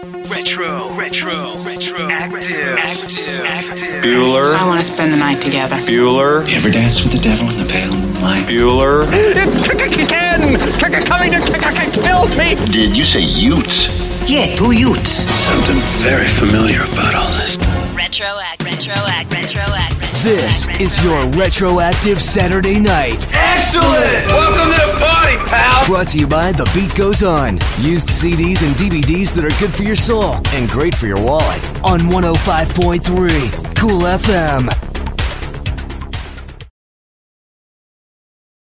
Active. Bueller. I want to spend the night together. Bueller. You ever dance with the devil in the pale moonlight? Bueller. It's coming to kill me. Did you say Utes? Yeah, 2 Utes. Something very familiar about all this. This is your Retroactive Saturday night. Excellent. Welcome to the party, pal. Brought to you by The Beat Goes On. Used CDs and DVDs that are good for your soul and great for your wallet. On 105.3 Cool FM.